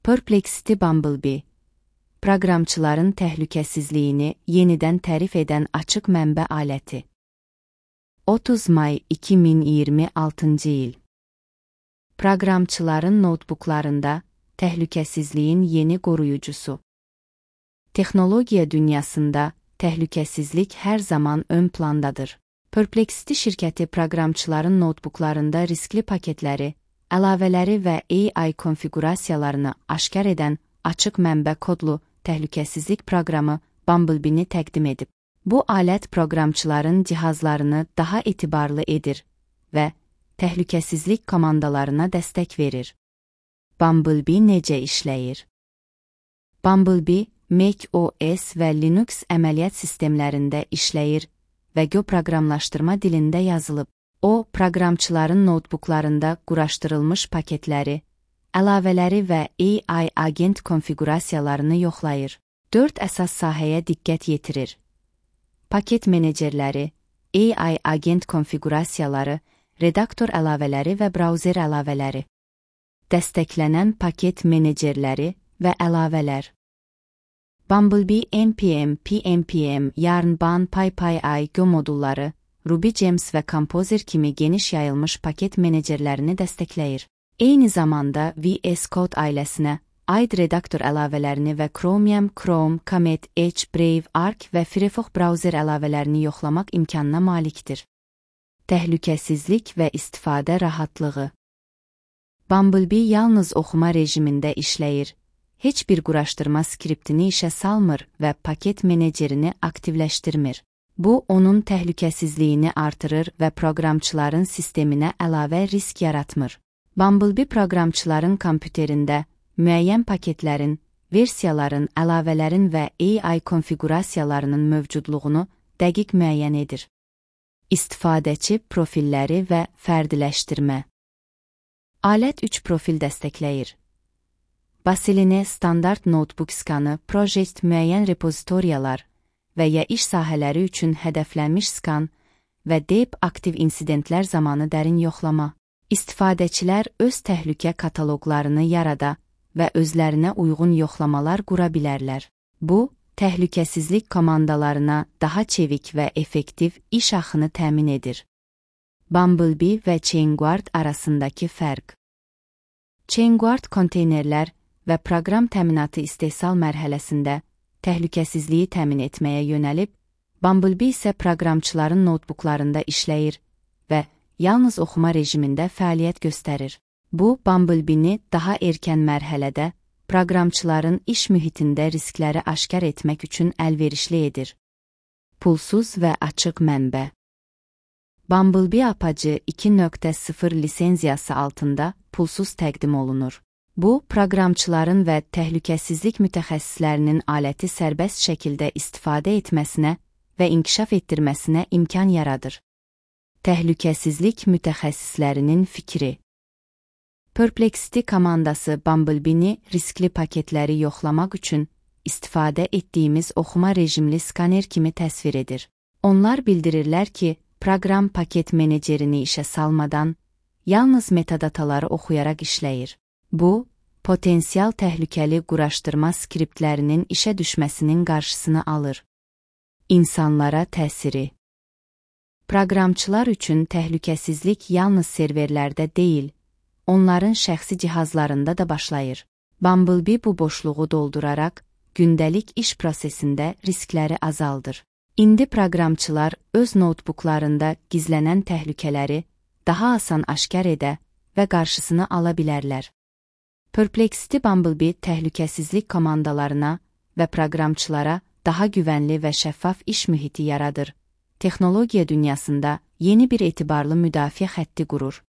Perplexity Bumblebee, proqramçıların təhlükəsizliyini yenidən tərif edən açıq mənbə aləti. 30 may 2026 il. Proqramçıların notebooklarında təhlükəsizliyin yeni qoruyucusu. Texnologiya dünyasında təhlükəsizlik hər zaman ön plandadır. Perplexity şirkəti proqramçıların notebooklarında riskli paketləri, əlavələri və AI konfiqurasiyalarını aşkar edən açıq mənbə kodlu təhlükəsizlik proqramı Bumblebee-ni təqdim edib. Bu alət proqramçıların cihazlarını daha etibarlı edir və təhlükəsizlik komandalarına dəstək verir. Bumblebee necə işləyir? Bumblebee, Mac OS və Linux əməliyyat sistemlərində işləyir və Go proqramlaşdırma dilində yazılıb. O, proqramçıların notebooklarında quraşdırılmış paketləri, əlavələri və AI agent konfiqurasiyalarını yoxlayır. 4 əsas sahəyə diqqət yetirir. Paket menecerləri, AI agent konfiqurasiyaları, redaktor əlavələri və brauzer əlavələri. Dəstəklənən paket menecerləri və əlavələr. Bumblebee NPM, PNPM, Yarn, Ban, PyPI, Go modulları, RubyGems və Composer kimi geniş yayılmış paket menecerlərini dəstəkləyir. Eyni zamanda VS Code ailəsinə aid redaktor əlavələrini və Chromium, Chrome, Comet, Edge, Brave, Arc və Firefox brauzer əlavələrini yoxlamaq imkanına malikdir. Təhlükəsizlik və istifadə rahatlığı. Bumblebee yalnız oxuma rejimində işləyir, heç bir quraşdırma skriptini işə salmır və paket menecerini aktivləşdirmir. Bu, onun təhlükəsizliyini artırır və proqramçıların sisteminə əlavə risk yaratmır. Bumblebee proqramçıların kompüterində müəyyən paketlərin, versiyaların, əlavələrin və AI konfiqurasiyalarının mövcudluğunu dəqiq müəyyən edir. İstifadəçi profilləri və fərdiləşdirmə. Alət 3 profil dəstəkləyir. Basilinə standart notebook skanı, project müəyyən repozitoriyalar və ya iş sahələri üçün hədəflənmiş skan və Deep aktiv insidentlər zamanı dərin yoxlama. İstifadəçilər öz təhlükə kataloqlarını yarada və özlərinə uyğun yoxlamalar qura bilərlər. Bu, təhlükəsizlik komandalarına daha çevik və effektiv iş axını təmin edir. Bumblebee və ChainGuard arasındakı fərq. ChainGuard konteynerlər və proqram təminatı istehsal mərhələsində təhlükəsizliyi təmin etməyə yönəlib, Bumblebee isə proqramçıların notebooklarında işləyir və yalnız oxuma rejimində fəaliyyət göstərir. Bu, Bumblebee-ni daha erkən mərhələdə proqramçıların iş mühitində riskləri aşkar etmək üçün əlverişli edir. Pulsuz və açıq mənbə. Bumblebee Apache 2.0 lisenziyası altında pulsuz təqdim olunur. Bu, proqramçıların və təhlükəsizlik mütəxəssislərinin aləti sərbəst şəkildə istifadə etməsinə və inkişaf etdirməsinə imkan yaradır. Təhlükəsizlik mütəxəssislərinin fikri. Perplexity komandası Bumblebee-ni riskli paketləri yoxlamaq üçün istifadə etdiyimiz oxuma rejimli skaner kimi təsvir edir. Onlar bildirirlər ki, proqram paket menecerini işə salmadan, yalnız metadataları oxuyaraq işləyir. Bu, potensial təhlükəli quraşdırma skriptlərinin işə düşməsinin qarşısını alır. İnsanlara təsiri. Proqramçılar üçün təhlükəsizlik yalnız serverlərdə deyil, onların şəxsi cihazlarında da başlayır. Bumblebee bu boşluğu dolduraraq, gündəlik iş prosesində riskləri azaldır. İndi proqramçılar öz notebooklarında gizlənən təhlükələri daha asan aşkar edə və qarşısını ala bilərlər. Perplexity Bumblebee təhlükəsizlik komandalarına və proqramçılara daha güvənli və şəffaf iş mühiti yaradır. Texnologiya dünyasında yeni bir etibarlı müdafiə xətti qurur.